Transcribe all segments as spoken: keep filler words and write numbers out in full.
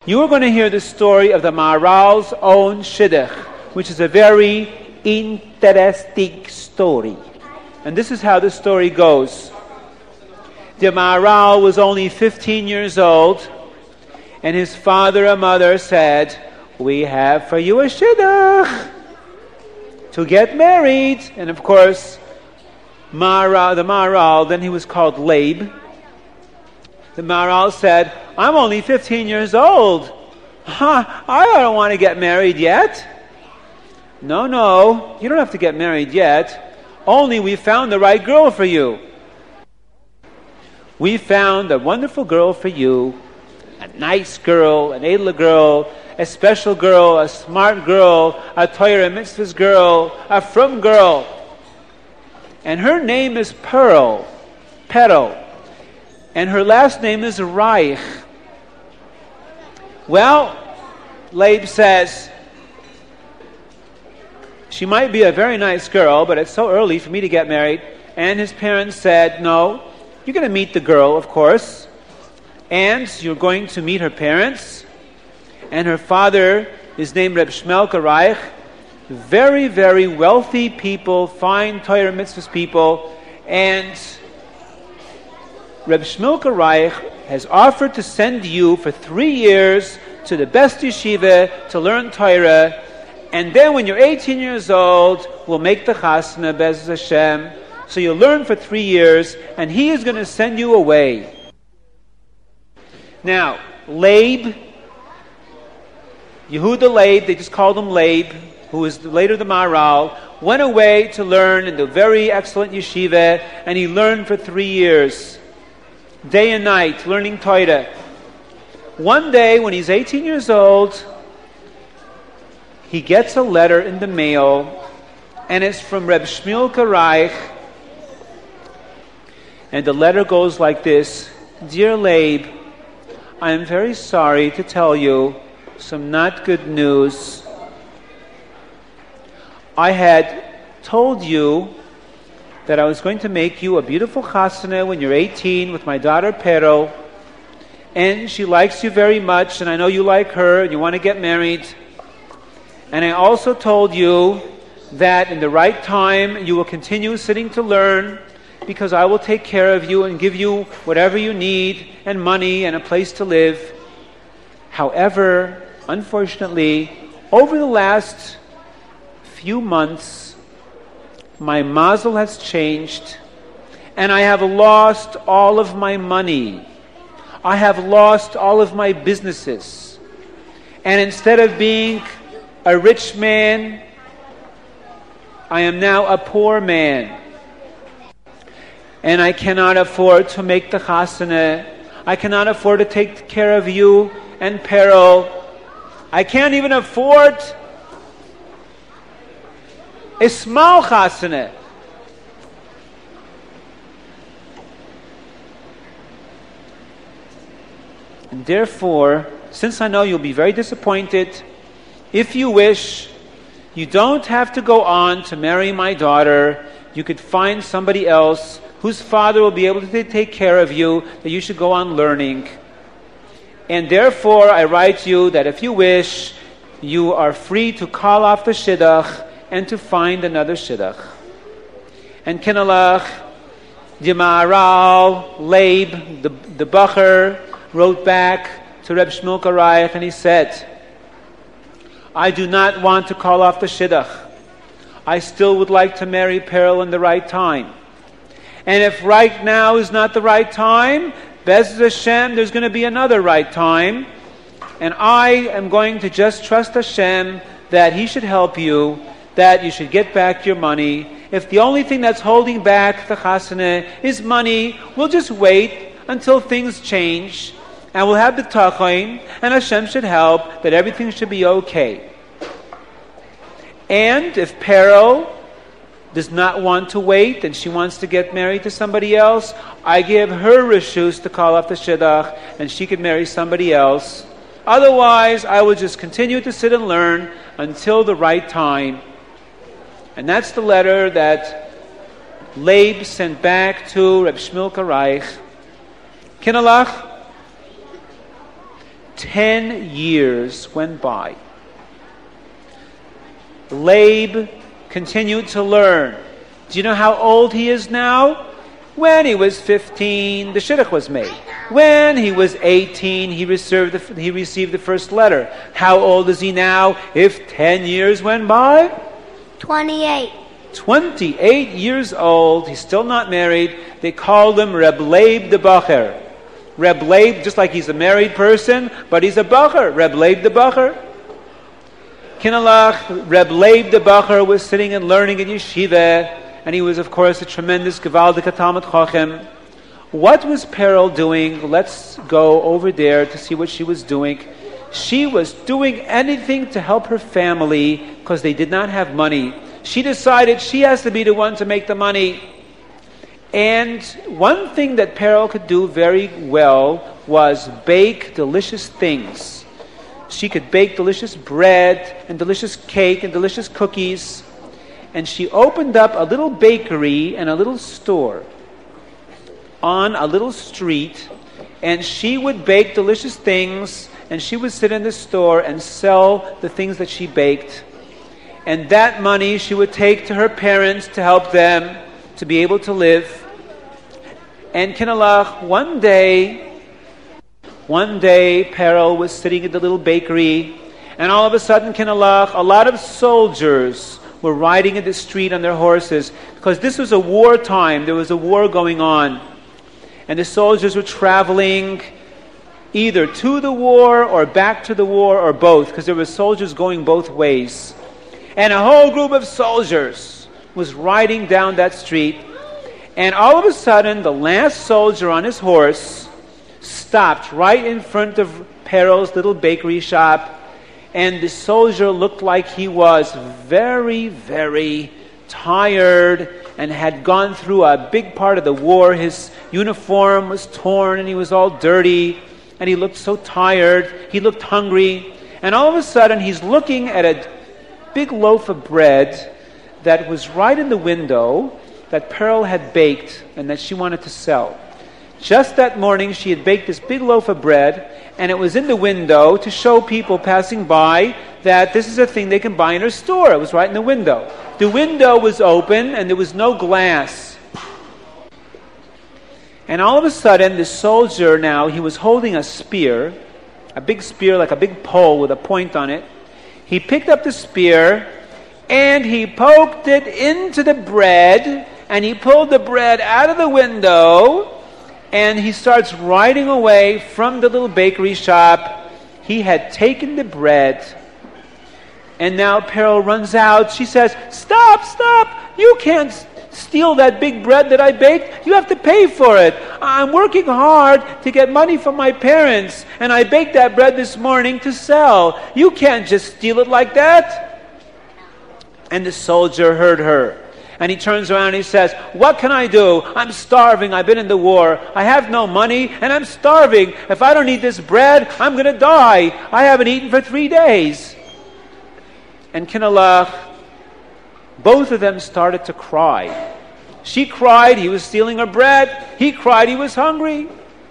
You are going to hear the story of the Maharal's own Shidduch, which is a very interesting story. And this is how the story goes. The Maharal was only fifteen years old, and his father and mother said, "We have for you a Shidduch to get married." And of course, Maharal, the Maharal, then he was called Leib. The Maharal said, "I'm only fifteen years old. Huh, I don't want to get married yet." "No, no, you don't have to get married yet. Only we found the right girl for you. We found a wonderful girl for you, a nice girl, an edel girl, a special girl, a smart girl, a Torah mitzvahs girl, a frum girl. And her name is Pearl, Pearl. And her last name is Reich." Well, Leib says, "She might be a very nice girl, but it's so early for me to get married." And his parents said, "No, you're going to meet the girl, of course. And you're going to meet her parents. And her father is named Reb Shmelka Reich. Very, very wealthy people, fine Torah mitzvahs people. And Reb Shmelka Reich has offered to send you for three years to the best yeshiva to learn Torah, and then when you're eighteen years old, we'll make the chasna, Be'ez Hashem. So you'll learn for three years, and he is going to send you away." Now, Leib, Yehuda Leib, they just called him Leib, who was later the Maharal, went away to learn in the very excellent yeshiva, and he learned for three years. Day and night, learning Torah. One day, when he's eighteen years old, he gets a letter in the mail, and it's from Reb Shmelka Reich. And the letter goes like this: "Dear Leib, I am very sorry to tell you some not good news. I had told you that I was going to make you a beautiful chasana when you're eighteen with my daughter Pero, and she likes you very much, and I know you like her, and you want to get married. And I also told you that in the right time you will continue sitting to learn, because I will take care of you and give you whatever you need, and money, and a place to live. However, unfortunately, over the last few months, my mazel has changed, and I have lost all of my money. I have lost all of my businesses. And instead of being a rich man, I am now a poor man. And I cannot afford to make the chasana. I cannot afford to take care of you and Pero. I can't even afford a small chasana. And therefore, since I know you'll be very disappointed, if you wish, you don't have to go on to marry my daughter. You could find somebody else whose father will be able to take care of you, that you should go on learning. And therefore, I write you that if you wish, you are free to call off the Shidduch and to find another Shidduch." And Kinalach, the Maharal, Leib, the, the Bacher, wrote back to Reb Shmelka Reich, and he said, "I do not want to call off the Shidduch. I still would like to marry Pearl in the right time. And if right now is not the right time, Be'ez Hashem, there's going to be another right time. And I am going to just trust Hashem that He should help you, that you should get back your money. If the only thing that's holding back the chasana is money, we'll just wait until things change, and we'll have the tachon, and Hashem should help, that everything should be okay. And if Pero does not want to wait, and she wants to get married to somebody else, I give her reshus to call off the Shidduch, and she could marry somebody else. Otherwise, I will just continue to sit and learn until the right time." And that's the letter that Leib sent back to Reb Shmelka Reich. Kinalach, Ten years went by. Laban continued to learn. Do you know how old he is now? When he was fifteen, the shidduch was made. When he was eighteen, he received, the, he received the first letter. How old is he now if ten years went by? twenty-eight. twenty-eight years old. He's still not married. They called him Reb Leib the Bacher. Reb Leib, just like he's a married person, but he's a Bacher. Reb Leib the Bacher. Kinalach, Reb Leib the Bacher was sitting and learning in yeshiva, and he was, of course, a tremendous Gevaldik Talmid Chacham. What was Peril doing? Let's go over there to see what she was doing. She was doing anything to help her family because they did not have money. She decided she has to be the one to make the money. And one thing that Peril could do very well was bake delicious things. She could bake delicious bread and delicious cake and delicious cookies. And she opened up a little bakery and a little store on a little street. And she would bake delicious things, and she would sit in the store and sell the things that she baked. And that money she would take to her parents to help them to be able to live. And Kinalach, one day, one day, Peril was sitting in the little bakery, and all of a sudden, Kinalach, a lot of soldiers were riding in the street on their horses, because this was a war time. There was a war going on. And the soldiers were traveling either to the war or back to the war or both, because there were soldiers going both ways. And a whole group of soldiers was riding down that street. And all of a sudden, the last soldier on his horse stopped right in front of Peril's little bakery shop. And the soldier looked like he was very, very tired and had gone through a big part of the war. His uniform was torn and he was all dirty. And he looked so tired. He looked hungry. And all of a sudden, he's looking at a big loaf of bread that was right in the window that Peril had baked and that she wanted to sell. Just that morning, she had baked this big loaf of bread, and it was in the window to show people passing by that this is a thing they can buy in her store. It was right in the window. The window was open, and there was no glass. And all of a sudden, the soldier now, he was holding a spear, a big spear, like a big pole with a point on it. He picked up the spear, and he poked it into the bread, and he pulled the bread out of the window, and he starts riding away from the little bakery shop. He had taken the bread, and now Peril runs out. She says, "Stop, stop! You can't steal that big bread that I baked. You have to pay for it. I'm working hard to get money from my parents, and I baked that bread this morning to sell. You can't just steal it like that." And the soldier heard her. And he turns around and he says, "What can I do? I'm starving. I've been in the war. I have no money and I'm starving. If I don't eat this bread, I'm going to die. I haven't eaten for three days. And Kinalach, both of them started to cry. She cried, he was stealing her bread. He cried, he was hungry.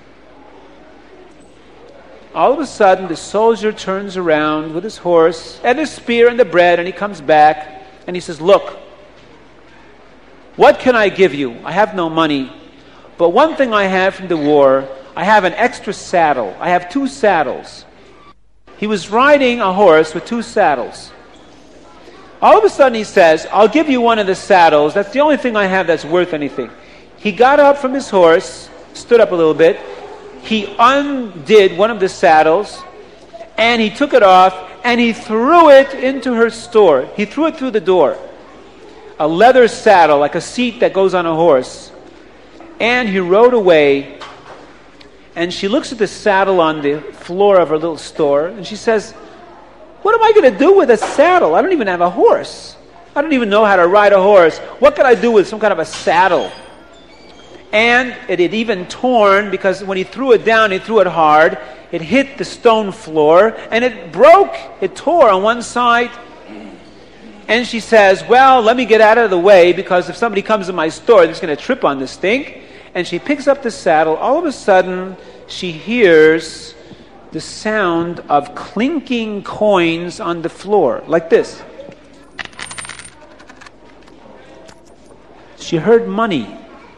All of a sudden, the soldier turns around with his horse and his spear and the bread, and he comes back and he says, "Look, what can I give you? I have no money. But one thing I have from the war, I have an extra saddle. I have two saddles." He was riding a horse with two saddles. All of a sudden he says, "I'll give you one of the saddles. That's the only thing I have that's worth anything." He got up from his horse, stood up a little bit. He undid one of the saddles, and he took it off, and he threw it into her store. He threw it through the door. A leather saddle, like a seat that goes on a horse. And he rode away, and she looks at the saddle on the floor of her little store, and she says, "What am I going to do with a saddle? I don't even have a horse. I don't even know how to ride a horse. What can I do with some kind of a saddle?" And it had even torn, because when he threw it down, he threw it hard. It hit the stone floor, and it broke. It tore on one side. And she says, "Well, let me get out of the way, because if somebody comes in my store, they're just going to trip on this thing." And she picks up the saddle. All of a sudden, she hears the sound of clinking coins on the floor, like this. She heard money.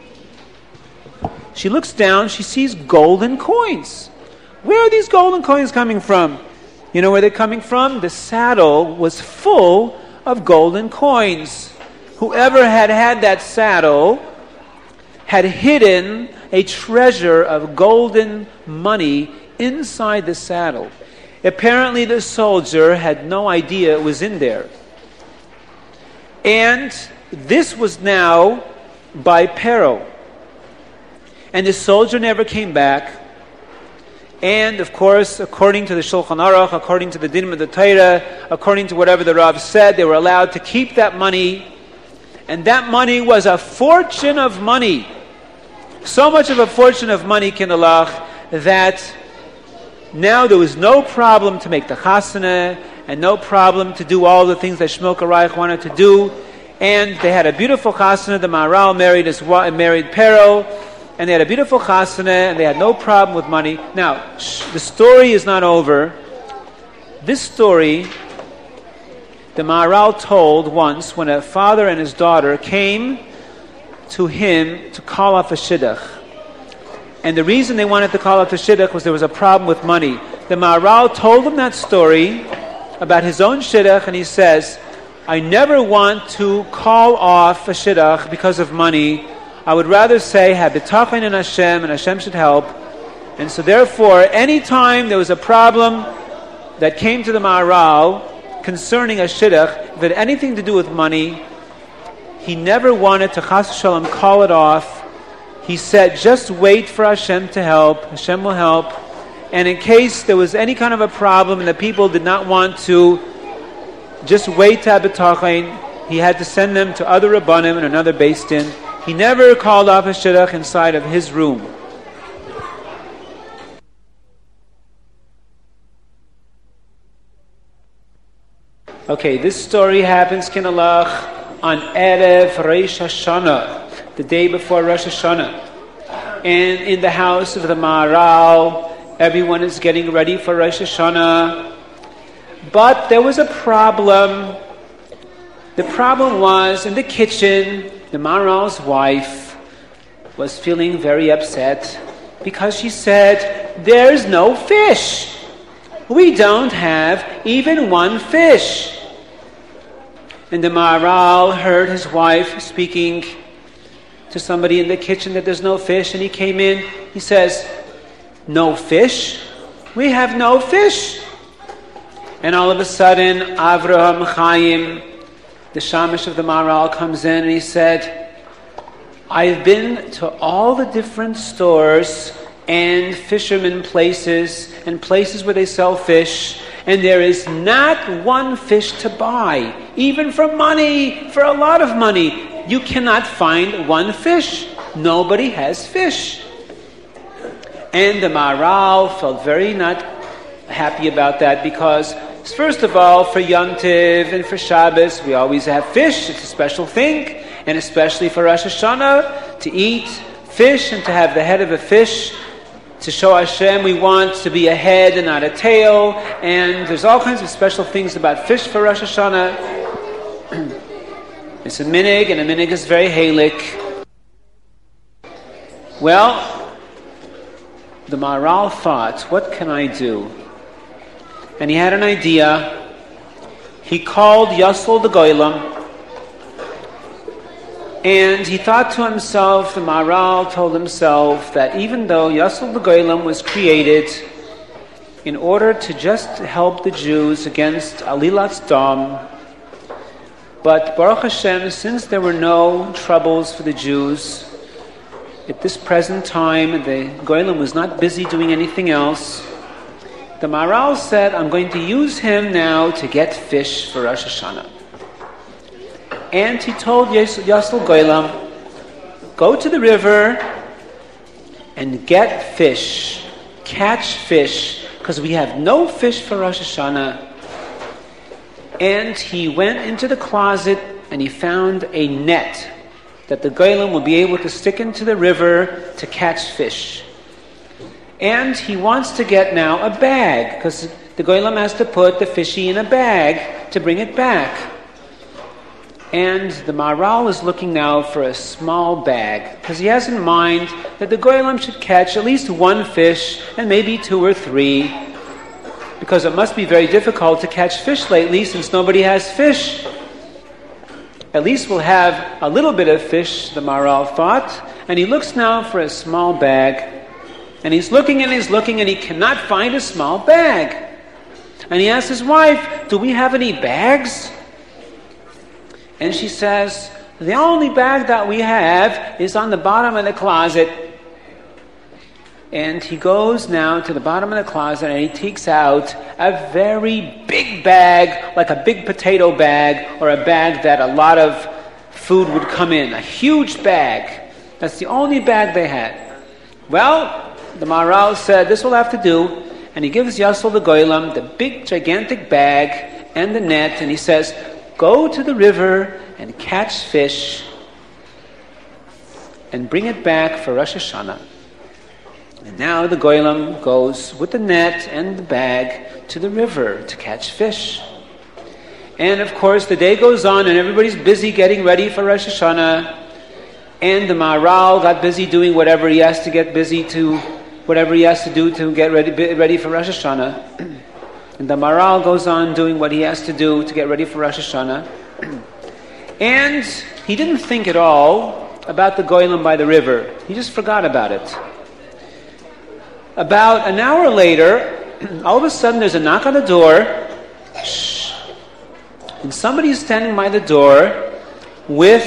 She looks down, she sees golden coins. Where are these golden coins coming from? You know where they're coming from? The saddle was full of golden coins. Whoever had had that saddle had hidden a treasure of golden money inside the saddle. Apparently the soldier had no idea it was in there. And this was now by Pharaoh. And the soldier never came back. And of course, according to the Shulchan Aruch, according to the Dinim of the Torah, according to whatever the Rav said, they were allowed to keep that money. And that money was a fortune of money. So much of a fortune of money, Kinderlach, that now there was no problem to make the chasana and no problem to do all the things that Shmuel Reich wanted to do. And they had a beautiful chasana. The Maharal married his married Pharaoh, and they had a beautiful chasana, and they had no problem with money. Now, sh- the story is not over. This story, the Maharal told once when a father and his daughter came to him to call off a shidduch. And the reason they wanted to call off the shidduch was there was a problem with money. The Maharal told them that story about his own shidduch, and he says, I never want to call off a shidduch because of money. I would rather say, have bitachon in Hashem, and Hashem should help. And so therefore, any time there was a problem that came to the Maharal concerning a shidduch, if it had anything to do with money, he never wanted to chas shalom call it off. He said, just wait for Hashem to help. Hashem will help. And in case there was any kind of a problem and the people did not want to just wait to have bitachon, he had to send them to other Rabbanim and another Beis Din. He never called off a shidduch inside of his room. Okay, this story happens, Kinalach, on Erev Rosh Hashanah, the day before Rosh Hashanah. And in the house of the Maharal, everyone is getting ready for Rosh Hashanah. But there was a problem. The problem was in the kitchen. The Maharal's wife was feeling very upset because she said, there's no fish. We don't have even one fish. And the Maharal heard his wife speaking to somebody in the kitchen that there's no fish, and he came in. He says, no fish? We have no fish. And all of a sudden, Avraham Chaim, the Shamash of the Maharal, comes in and he said, I've been to all the different stores and fishermen places and places where they sell fish, and there is not one fish to buy, even for money, for a lot of money. You cannot find one fish. Nobody has fish. And the Maharal felt very not happy about that because, first of all, for Yom Tov and for Shabbos, we always have fish. It's a special thing. And especially for Rosh Hashanah, to eat fish and to have the head of a fish. To show Hashem we want to be a head and not a tail. And there's all kinds of special things about fish for Rosh Hashanah. It's a minig, and a minig is very halik. Well, the Maharal thought, what can I do? And he had an idea. He called Yasol the Goylam, and he thought to himself, the Maharal told himself that even though Yasol the Goylam was created in order to just help the Jews against Alilat Dam, but Baruch Hashem, since there were no troubles for the Jews, at this present time, the Goylam was not busy doing anything else. The Maharal said, I'm going to use him now to get fish for Rosh Hashanah. And he told Yasol Goylam, go to the river and get fish, catch fish, because we have no fish for Rosh Hashanah. And he went into the closet and he found a net that the Goylam would be able to stick into the river to catch fish. And he wants to get now a bag, because the Goylam has to put the fishy in a bag to bring it back. And the Maharal is looking now for a small bag, because he has in mind that the Goylam should catch at least one fish, and maybe two or three, because it must be very difficult to catch fish lately since nobody has fish. At least we'll have a little bit of fish, the Maharal thought, and he looks now for a small bag, and he's looking and he's looking and he cannot find a small bag. And he asks his wife, do we have any bags? And she says, the only bag that we have is on the bottom of the closet. And he goes now to the bottom of the closet and he takes out a very big bag, like a big potato bag, or a bag that a lot of food would come in. A huge bag. That's the only bag they had. Well, the Maharal said, this will have to do. And he gives Yossel the Goylam the big, gigantic bag and the net, and he says, go to the river and catch fish and bring it back for Rosh Hashanah. And now the Goylam goes with the net and the bag to the river to catch fish. And of course the day goes on and everybody's busy getting ready for Rosh Hashanah. And the Maharal got busy doing whatever he has to get busy to, whatever he has to do to get ready, ready for Rosh Hashanah. And the Maharal goes on doing what he has to do to get ready for Rosh Hashanah. And he didn't think at all about the Goylam by the river. He just forgot about it. About an hour later, all of a sudden there's a knock on the door. Shh. And somebody's standing by the door with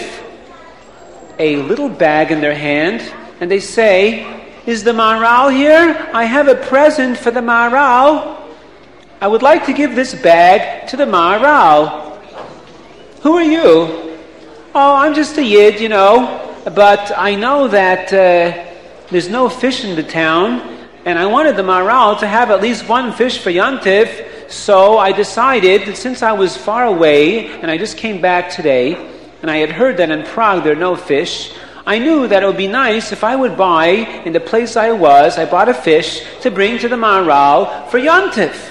a little bag in their hand. And they say, is the Maharal here? I have a present for the Maharal. I would like to give this bag to the Maharal. Who are you? Oh, I'm just a Yid, you know. But I know that uh, there's no fish in the town. And I wanted the Maharal to have at least one fish for Yantiv. So I decided that since I was far away, and I just came back today, and I had heard that in Prague there are no fish, I knew that it would be nice if I would buy, in the place I was, I bought a fish to bring to the Maharal for Yantiv.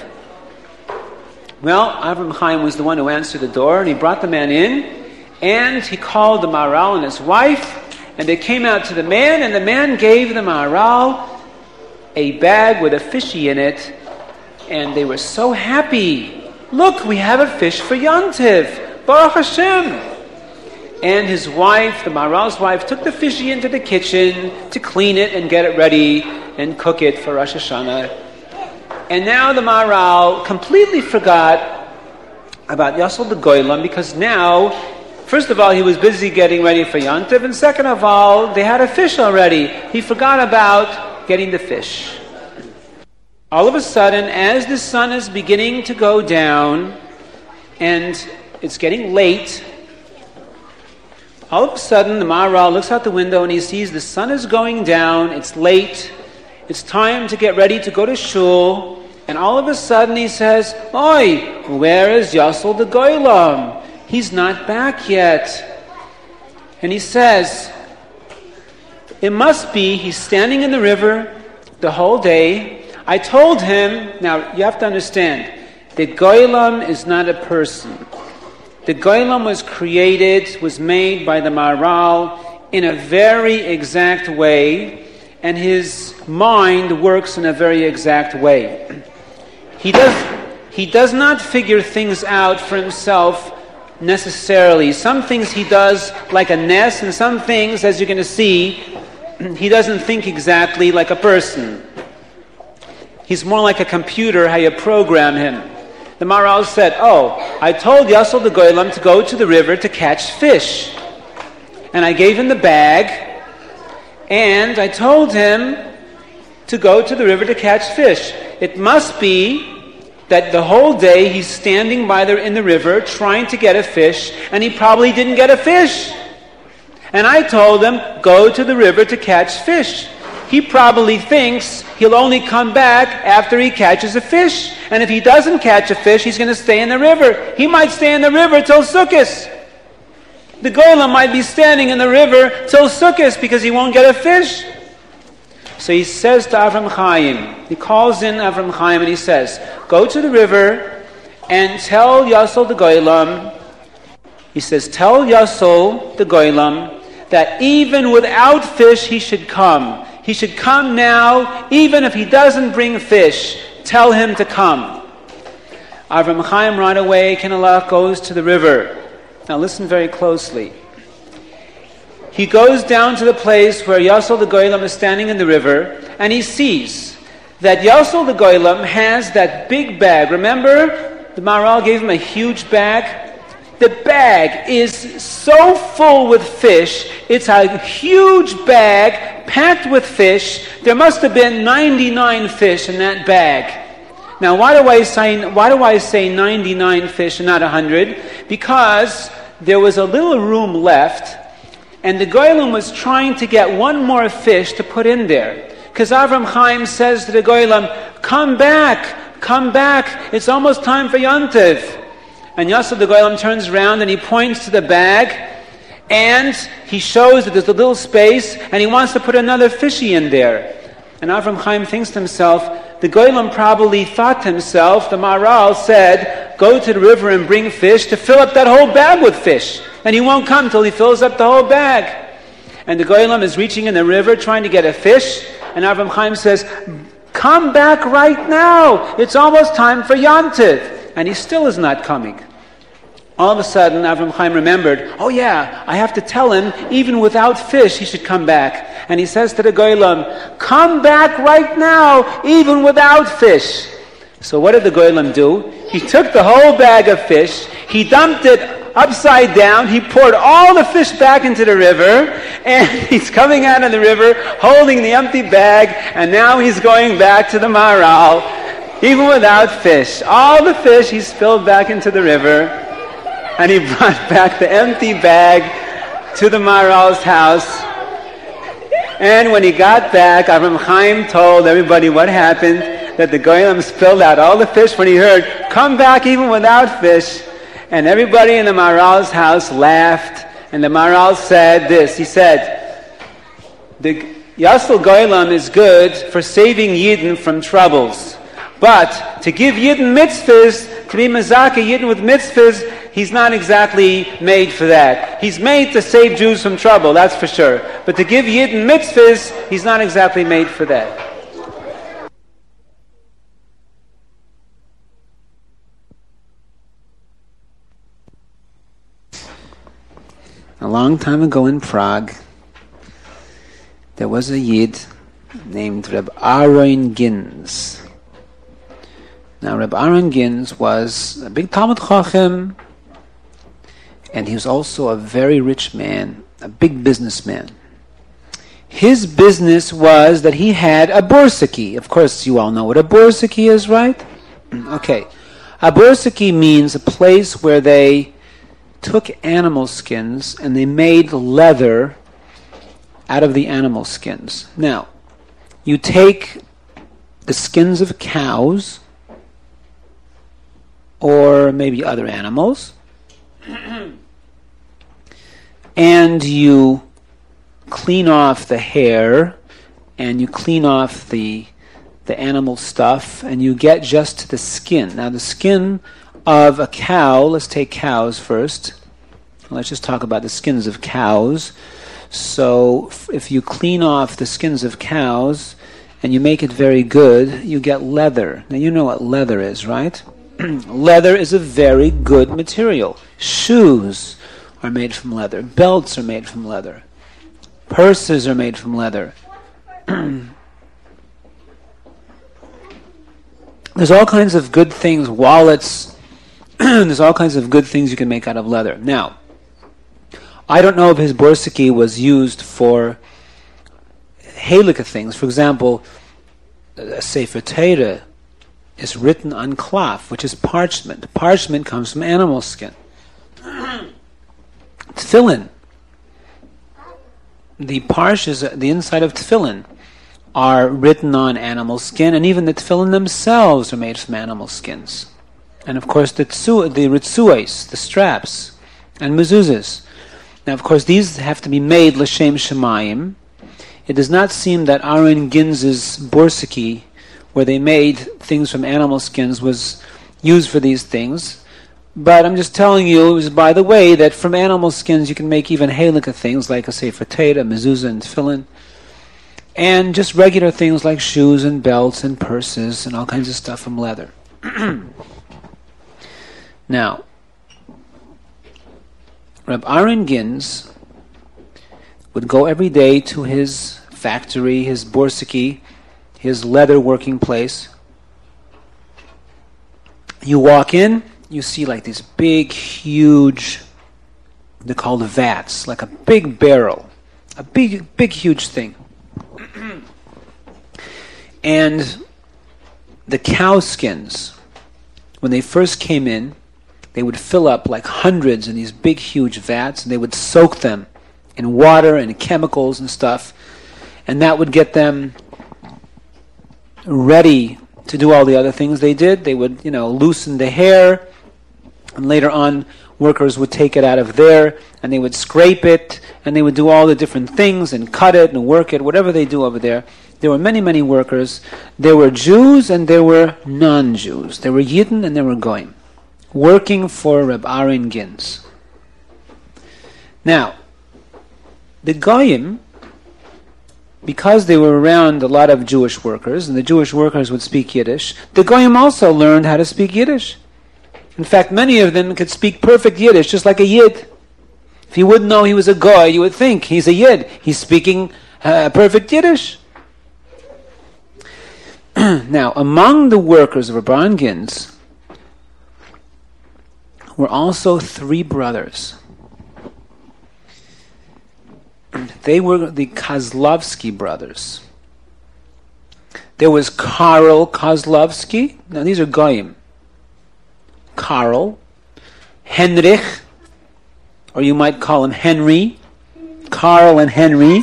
Well, Avram Chaim was the one who answered the door, and he brought the man in, and he called the Maharal and his wife, and they came out to the man, and the man gave the Maharal a bag with a fishy in it, and they were so happy. Look, we have a fish for Yantiv. Baruch Hashem. And his wife, the Maharal's wife, took the fishy into the kitchen to clean it and get it ready and cook it for Rosh Hashanah. And now the Maharal completely forgot about Yossel the Goylam, because now, first of all, he was busy getting ready for Yantiv, and second of all, they had a fish already. He forgot about getting the fish. All of a sudden, as the sun is beginning to go down, and it's getting late, all of a sudden the Maharal looks out the window and he sees the sun is going down, it's late, it's time to get ready to go to shul, and all of a sudden he says, Oi, where is Yossel the Goylam? He's not back yet. And he says, it must be he's standing in the river the whole day. I told him, now you have to understand, the Goylam is not a person. The Goylam was created, was made by the Maharal in a very exact way, and his mind works in a very exact way. He does, he does not figure things out for himself necessarily. Some things he does like a nest, and some things, as you're going to see, he doesn't think exactly like a person. He's more like a computer, how you program him. The Maharal said, oh, I told Yossel the Goylam to go to the river to catch fish. And I gave him the bag, and I told him to go to the river to catch fish. It must be that the whole day he's standing by the, in the river trying to get a fish, and he probably didn't get a fish. And I told him, go to the river to catch fish. He probably thinks he'll only come back after he catches a fish. And if he doesn't catch a fish, he's going to stay in the river. He might stay in the river till Sukkot. The Goylam might be standing in the river till Sukkot because he won't get a fish. So he says to Avram Chaim, he calls in Avram Chaim and he says, go to the river and tell Yasol the Goylam, he says, tell Yasol the Goylam that even without fish he should come. He should come now, even if he doesn't bring fish. Tell him to come. Avram Chaim right away, Kinalach, goes to the river. Now listen very closely. He goes down to the place where Yasol the Goylam is standing in the river, and he sees that Yasol the Goylam has that big bag. Remember, the Maharal gave him a huge bag? The bag is so full with fish, it's a huge bag packed with fish. There must have been ninety-nine fish in that bag. Now, why do I say, why do I say ninety-nine fish and not one hundred? Because there was a little room left, and the Goylam was trying to get one more fish to put in there. Because Avram Chaim says to the Goylam, come back, come back, it's almost time for Yontiv. And Yasol the Goylam turns around and he points to the bag, and he shows that there's a little space, and he wants to put another fishy in there. And Avram Chaim thinks to himself, the Goylam probably thought to himself, the Maharal said, go to the river and bring fish to fill up that whole bag with fish. And he won't come till he fills up the whole bag. And the Goylam is reaching in the river trying to get a fish, and Avram Chaim says, come back right now. It's almost time for Yontiv. And he still is not coming. All of a sudden, Avram Chaim remembered, oh yeah, I have to tell him, even without fish, he should come back. And he says to the Goylam, come back right now, even without fish. So what did the Goylam do? He took the whole bag of fish, he dumped it upside down, he poured all the fish back into the river, and he's coming out of the river holding the empty bag, and now he's going back to the Maharal, even without fish. All the fish he spilled back into the river, and he brought back the empty bag to the Maharal's house. And when he got back, Avram Chaim told everybody what happened, that the Goylam spilled out all the fish when he heard, come back even without fish. And everybody in the Maharal's house laughed, and the Maharal said this, he said, the Yasol Goylam is good for saving Yidden from troubles, but to give Yidden mitzvahs, to be Mazaka Yidden with mitzvahs, he's not exactly made for that. He's made to save Jews from trouble, that's for sure. But to give Yidden mitzvahs, he's not exactly made for that. A long time ago in Prague, there was a Yid named Reb Aaron Gins. Now, Reb Aaron Gins was a big Talmud Chacham, and he was also a very rich man, a big businessman. His business was that he had a borsiki. Of course, you all know what a borsiki is, right? Okay. A borsiki means a place where they took animal skins and they made leather out of the animal skins. Now, you take the skins of cows or maybe other animals, and you clean off the hair and you clean off the the animal stuff, and you get just the skin. Now, the skin of a cow, let's take cows first. Let's just talk about the skins of cows. So if you clean off the skins of cows and you make it very good, you get leather. Now, you know what leather is, right? Leather is a very good material. Shoes are made from leather. Belts are made from leather. Purses are made from leather. There's all kinds of good things, wallets. There's all kinds of good things you can make out of leather. Now, I don't know if his borsiki was used for halakha things. For example, a Sefer Torah is written on cloth, which is parchment. Parchment comes from animal skin. Tefillin. The parshas, the inside of tefillin, are written on animal skin, and even the tefillin themselves are made from animal skins. And of course, the tzu, the ritzuos, the straps, and mezuzahs. Now, of course, these have to be made l'shem shemayim. it does not seem that Aaron Ginz's borsiki, where they made things from animal skins, was used for these things. But I'm just telling you, it was by the way, that from animal skins you can make even halakha things like a Sefer Torah, mezuzah, and tefillin. And just regular things like shoes and belts and purses and all kinds of stuff from leather. Now, Reb Aaron Ginz would go every day to his factory, his borsiki, his leather working place. You walk in, you see like these big, huge, they're called vats, like a big barrel, a big, big, huge thing. And the cow skins, when they first came in, they would fill up like hundreds in these big, huge vats, and they would soak them in water and chemicals and stuff, and that would get them ready to do all the other things they did. They would, you know, loosen the hair, and later on workers would take it out of there, and they would scrape it, and they would do all the different things, and cut it, and work it, whatever they do over there. There were many, many workers. There were Jews, and there were non-Jews. There were Yidden, and there were Goyim, working for Reb Aaron Ginz. Now, the Goyim, because they were around a lot of Jewish workers, and the Jewish workers would speak Yiddish, the Goyim also learned how to speak Yiddish. In fact, many of them could speak perfect Yiddish, just like a Yid. If you wouldn't know he was a Goy, you would think he's a Yid. He's speaking uh, perfect Yiddish. Now, among the workers of Reb Aaron Ginz were also three brothers. They were the Kozlovsky brothers. There was Karl Kozlovsky. Now, these are Goyim. Karl, Henrich, or you might call him Henry, Karl and Henry.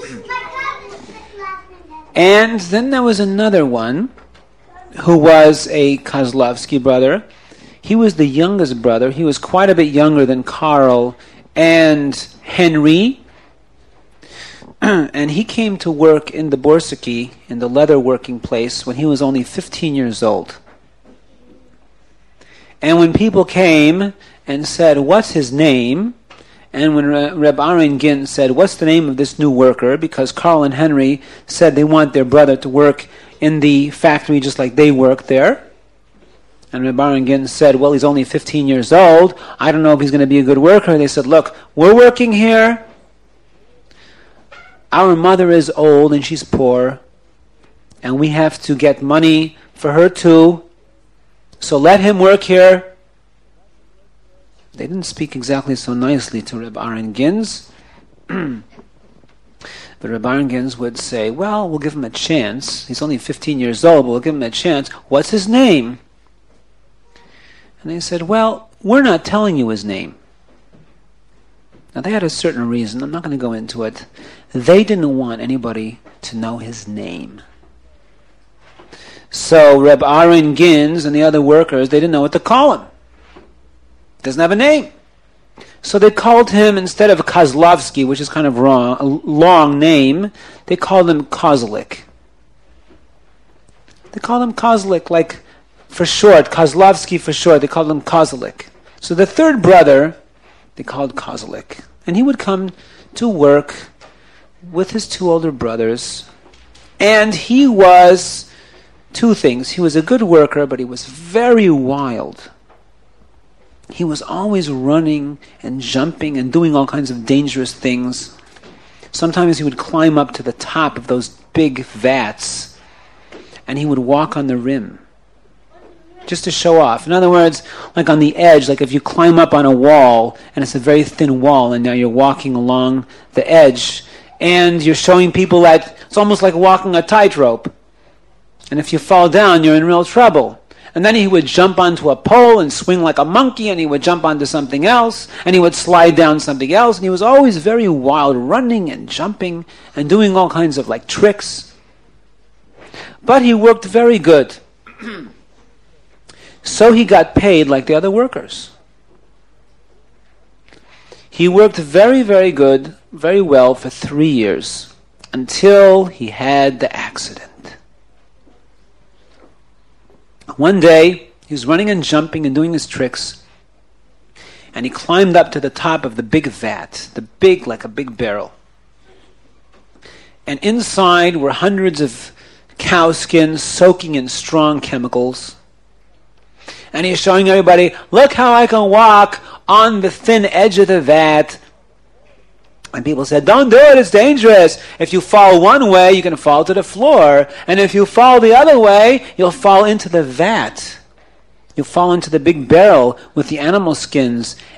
And then there was another one who was a Kozlovsky brother. He was the youngest brother. He was quite a bit younger than Karl and Henry. And he came to work in the borsiki, in the leather working place, when he was only fifteen years old. And when people came and said, what's his name? And when Re- Reb Aaron Ginz said, what's the name of this new worker? Because Karl and Henry said they want their brother to work in the factory just like they work there. And Reb Aaron Ginz said, well, he's only fifteen years old. I don't know if he's going to be a good worker. They said, look, we're working here. Our mother is old and she's poor. And we have to get money for her too. So let him work here. They didn't speak exactly so nicely to Reb Aaron Ginz. But Reb Aaron Ginz would say, well, we'll give him a chance. He's only fifteen years old, but we'll give him a chance. What's his name? And they said, well, we're not telling you his name. Now, they had a certain reason. I'm not going to go into it. They didn't want anybody to know his name. So Reb Aaron Ginz and the other workers, they didn't know what to call him. Doesn't have a name. So they called him, instead of Kozlovsky, which is kind of wrong, a long name, they called him Kozlik. They called him Kozlik, like for short, Kozlovsky for short, they called him Kozlik. So the third brother, they called Kozlik. And he would come to work with his two older brothers. And he was two things. He was a good worker, but he was very wild. He was always running and jumping and doing all kinds of dangerous things. Sometimes he would climb up to the top of those big vats and he would walk on the rim just to show off. In other words, like on the edge, like if you climb up on a wall and it's a very thin wall and now you're walking along the edge and you're showing people that it's almost like walking a tightrope. And if you fall down, you're in real trouble. And then he would jump onto a pole and swing like a monkey, and he would jump onto something else, and he would slide down something else, and he was always very wild, running and jumping and doing all kinds of like tricks. But he worked very good. So he got paid like the other workers. He worked very, very good, very well for three years. until he had the accident. One day, he was running and jumping and doing his tricks, and he climbed up to the top of the big vat, the big, like a big barrel. And inside were hundreds of cow skins soaking in strong chemicals. And he's showing everybody, look how I can walk on the thin edge of the vat. And people said, don't do it, it's dangerous. If you fall one way, you can fall to the floor. And if you fall the other way, you'll fall into the vat. You'll fall into the big barrel with the animal skins.